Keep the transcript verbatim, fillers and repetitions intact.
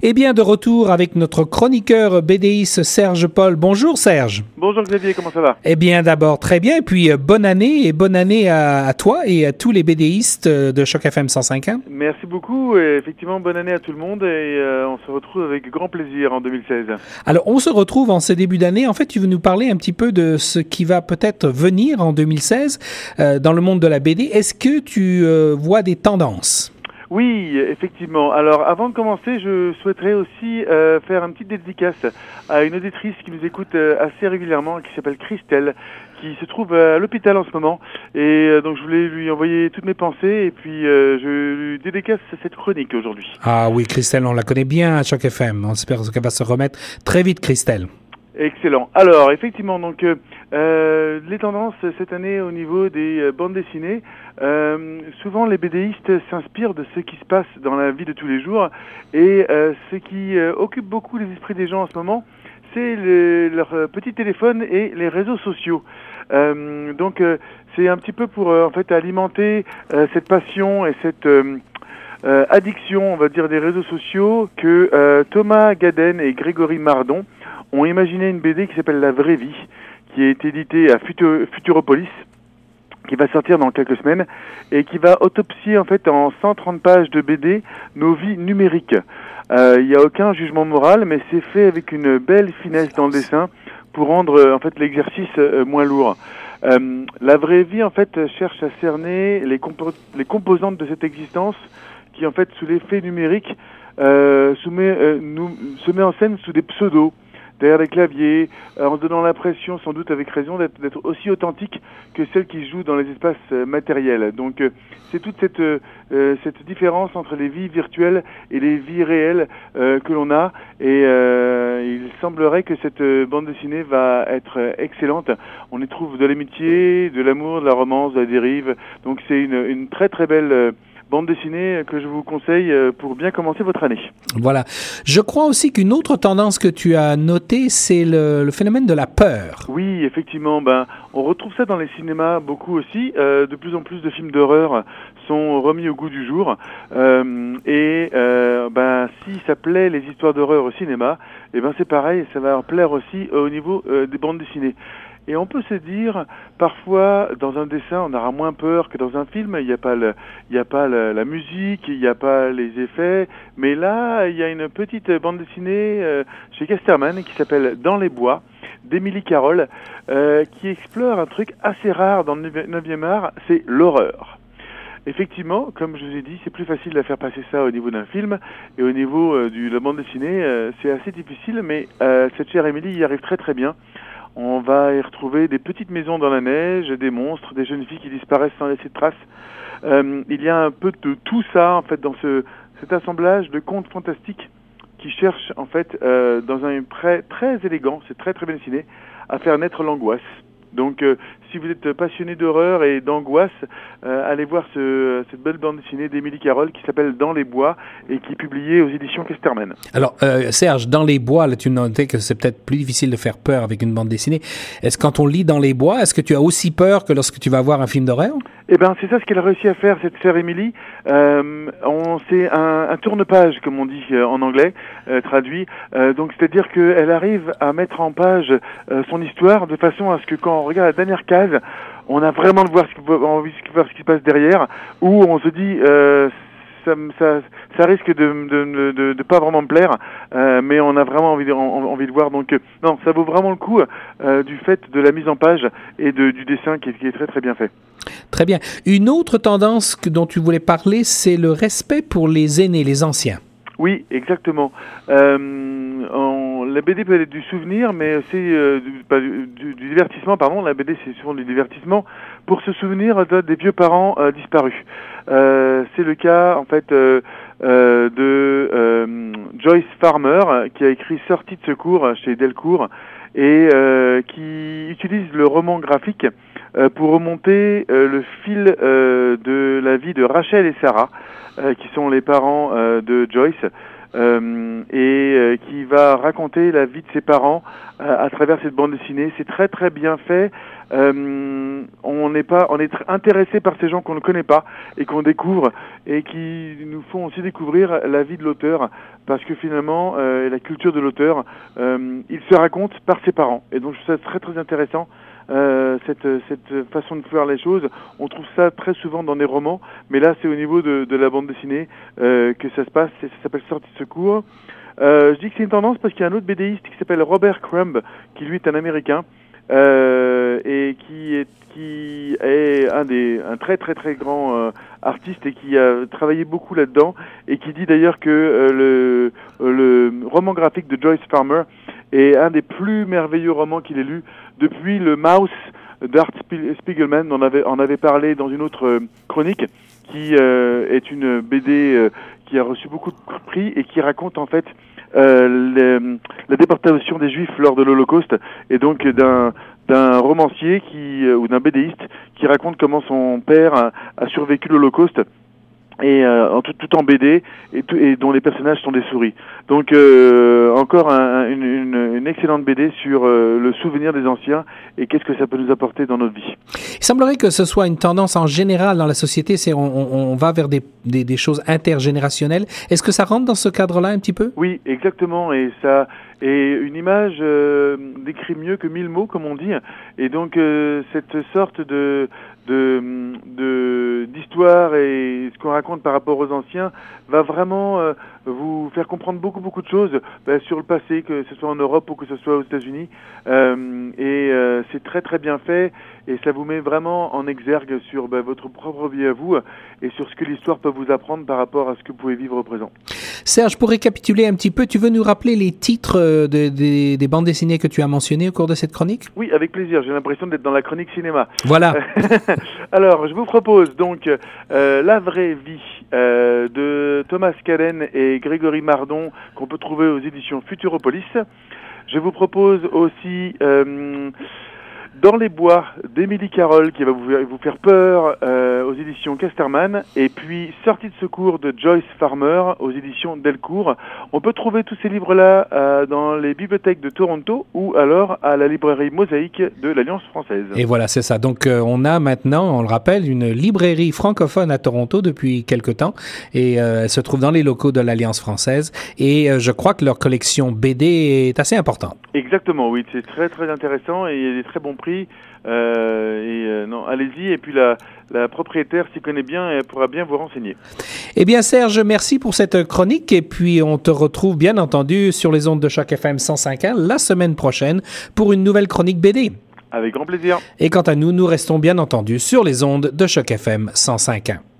Eh bien, de retour avec notre chroniqueur BDiste Serge Paul. Bonjour Serge. Bonjour Xavier, comment ça va? Eh bien, d'abord, très bien. Et puis, euh, bonne année et bonne année à, à toi et à tous les BDistes de Choc F M cent cinq ans. Merci beaucoup. Et effectivement, bonne année à tout le monde et euh, on se retrouve avec grand plaisir en deux mille seize. Alors, on se retrouve en ce début d'année. En fait, tu veux nous parler un petit peu de ce qui va peut-être venir en deux mille seize euh, dans le monde de la B D. Est-ce que tu euh, vois des tendances? Oui, effectivement. Alors, avant de commencer, je souhaiterais aussi euh, faire une petite dédicace à une auditrice qui nous écoute euh, assez régulièrement, qui s'appelle Christelle, qui se trouve à l'hôpital en ce moment. Et euh, donc, je voulais lui envoyer toutes mes pensées et puis euh, je lui dédicace cette chronique aujourd'hui. Ah oui, Christelle, on la connaît bien à Choc F M. On espère qu'elle va se remettre très vite, Christelle. Excellent. Alors, effectivement, donc euh, euh, les tendances cette année au niveau des euh, bandes dessinées, euh, souvent les BDistes s'inspirent de ce qui se passe dans la vie de tous les jours et euh, ce qui euh, occupe beaucoup les esprits des gens en ce moment, c'est le, leur petit téléphone et les réseaux sociaux. Euh, donc, euh, c'est un petit peu pour euh, en fait alimenter euh, cette passion et cette euh, euh, addiction, on va dire, des réseaux sociaux que euh, Thomas Gaden et Grégory Mardon ont imaginé une B D qui s'appelle La Vraie Vie, qui est éditée à Futu- Futuropolis, qui va sortir dans quelques semaines, et qui va autopsier en fait en cent trente pages de B D nos vies numériques. Il euh, n'y a aucun jugement moral, mais c'est fait avec une belle finesse dans le dessin pour rendre euh, en fait l'exercice euh, moins lourd. Euh, la Vraie Vie en fait cherche à cerner les, compo- les composantes de cette existence qui en fait sous l'effet numérique euh, soumet, euh, nous, se met en scène sous des pseudos, derrière les claviers, euh, en se donnant l'impression, sans doute avec raison, d'être, d'être aussi authentique que celle qui joue dans les espaces euh, matériels. Donc euh, c'est toute cette, euh, cette différence entre les vies virtuelles et les vies réelles euh, que l'on a. Et euh, il semblerait que cette euh, bande dessinée va être euh, excellente. On y trouve de l'amitié, de l'amour, de la romance, de la dérive. Donc c'est une, une très très belle... Euh, bande dessinée que je vous conseille pour bien commencer votre année. Voilà. Je crois aussi qu'une autre tendance que tu as notée, c'est le, le phénomène de la peur. Oui, effectivement. Ben, on retrouve ça dans les cinémas beaucoup aussi. Euh, de plus en plus de films d'horreur sont remis au goût du jour. Euh, et euh, ben, si ça plaît les histoires d'horreur au cinéma, eh ben c'est pareil, ça va plaire aussi au niveau euh, des bandes dessinées. Et on peut se dire, parfois, dans un dessin, on aura moins peur que dans un film. Il n'y a pas le, il n'y a pas le, la musique, il n'y a pas les effets. Mais là, il y a une petite bande dessinée euh, chez Casterman qui s'appelle Dans les bois, d'Émilie Carroll, euh, qui explore un truc assez rare dans le neuvième art, c'est l'horreur. Effectivement, comme je vous ai dit, c'est plus facile de faire passer ça au niveau d'un film, et au niveau euh, de la bande dessinée, euh, c'est assez difficile, mais euh, cette chère Émilie y arrive très très bien. On va y retrouver des petites maisons dans la neige, des monstres, des jeunes filles qui disparaissent sans laisser de traces. Euh, il y a un peu de tout ça, en fait, dans ce, cet assemblage de contes fantastiques qui cherchent, en fait, euh, dans un prêt très élégant, c'est très très bien dessiné, à faire naître l'angoisse. Donc, euh, si vous êtes passionné d'horreur et d'angoisse, euh, allez voir ce, cette belle bande dessinée d'Émilie Carroll qui s'appelle Dans les bois et qui est publiée aux éditions Casterman. Alors, euh, Serge, Dans les bois, là, tu notais que c'est peut-être plus difficile de faire peur avec une bande dessinée. Est-ce que quand on lit Dans les bois, est-ce que tu as aussi peur que lorsque tu vas voir un film d'horreur? Eh ben, c'est ça ce qu'elle a réussi à faire, cette sœur Émilie. Euh, on, c'est un, un tourne-page, comme on dit euh, en anglais, euh, traduit. Euh, donc, c'est-à-dire qu'elle arrive à mettre en page euh, son histoire de façon à ce que quand on regarde la dernière case, on a vraiment envie de voir ce qui, envie de voir ce qui se passe derrière, ou on se dit euh, ça, ça, ça risque de de, de, de pas vraiment me plaire, euh, mais on a vraiment envie de, envie de voir. Donc, euh, non, ça vaut vraiment le coup euh, du fait de la mise en page et de, du dessin qui est, qui est très très bien fait. Très bien. Une autre tendance que, dont tu voulais parler, c'est le respect pour les aînés, les anciens. Oui, exactement. Euh, en, la B D peut être du souvenir, mais c'est euh, du, pas, du, du divertissement, pardon. La B D, c'est souvent du divertissement pour se souvenir de, des vieux parents euh, disparus. Euh, c'est le cas, en fait, euh, euh, de euh, Joyce Farmer, qui a écrit Sortie de secours chez Delcourt et euh, qui utilise le roman graphique euh, pour remonter euh, le fil euh, de la vie de Rachel et Sarah, euh, qui sont les parents euh, de Joyce. euh, et euh, qui va raconter la vie de ses parents euh, à travers cette bande dessinée. C'est très très bien fait. Euh, on n'est pas, on est intéressé par ces gens qu'on ne connaît pas et qu'on découvre et qui nous font aussi découvrir la vie de l'auteur, parce que finalement euh, la culture de l'auteur, euh, il se raconte par ses parents, et donc je trouve ça très très intéressant. Euh, cette, cette façon de faire les choses, on trouve ça très souvent dans des romans, mais là c'est au niveau de, de la bande dessinée euh, que ça se passe, et ça s'appelle Sortie de secours. Euh, je dis que c'est une tendance parce qu'il y a un autre BDiste qui s'appelle Robert Crumb, qui lui est un Américain, euh, et qui est, qui est un des un très très très grand euh, artiste et qui a travaillé beaucoup là-dedans, et qui dit d'ailleurs que euh, le, le roman graphique de Joyce Farmer est un des plus merveilleux romans qu'il ait lu depuis le Mouse d'Art Spiegelman. On avait, on avait parlé dans une autre euh, chronique, qui euh, est une B D euh, qui a reçu beaucoup de prix et qui raconte en fait euh, les, la déportation des Juifs lors de l'Holocauste, et donc d'un d'un romancier qui euh, ou d'un BDiste qui raconte comment son père a, a survécu l'Holocauste, et euh, en tout, tout en B D, et, tout, et dont les personnages sont des souris. Donc euh, encore un, une, une, une excellente B D sur euh, le souvenir des anciens et qu'est-ce que ça peut nous apporter dans notre vie. Il semblerait que ce soit une tendance en général dans la société, c'est on, on, on va vers des, des, des choses intergénérationnelles. Est-ce que ça rentre dans ce cadre-là un petit peu? Oui, exactement, et ça et une image euh, décrit mieux que mille mots, comme on dit, et donc euh, cette sorte de de de d'histoire et ce qu'on raconte par rapport aux anciens va vraiment euh, vous faire comprendre beaucoup beaucoup de choses bah, sur le passé, que ce soit en Europe ou que ce soit aux États-Unis, euh, et euh, c'est très très bien fait, et ça vous met vraiment en exergue sur bah, votre propre vie à vous et sur ce que l'histoire peut vous apprendre par rapport à ce que vous pouvez vivre au présent. Serge, pour récapituler un petit peu, tu veux nous rappeler les titres de, de, des bandes dessinées que tu as mentionnées au cours de cette chronique? Oui, avec plaisir. J'ai l'impression d'être dans la chronique cinéma. Voilà. Alors, je vous propose donc euh, La vraie vie euh, de Thomas Callen et Grégory Mardon, qu'on peut trouver aux éditions Futuropolis. Je vous propose aussi euh, Dans les bois d'Émilie Carroll, qui va vous, vous faire peur euh, aux éditions Casterman, et puis Sortie de secours de Joyce Farmer aux éditions Delcourt. On peut trouver tous ces livres-là euh, dans les bibliothèques de Toronto ou alors à la librairie Mosaïque de l'Alliance française. Et voilà, c'est ça. Donc euh, on a maintenant, on le rappelle, une librairie francophone à Toronto depuis quelque temps, et euh, elle se trouve dans les locaux de l'Alliance française, et euh, je crois que leur collection B D est assez importante. Exactement, oui, c'est très très intéressant et il y a des très bons prix. Euh, et euh, non, allez-y, et puis la, la propriétaire s'y connaît bien et elle pourra bien vous renseigner. Eh bien Serge, merci pour cette chronique, et puis on te retrouve bien entendu sur les ondes de Choc F M cent cinq point un la semaine prochaine pour une nouvelle chronique B D. Avec grand plaisir. Et quant à nous, nous restons bien entendu sur les ondes de Choc F M cent cinq point un.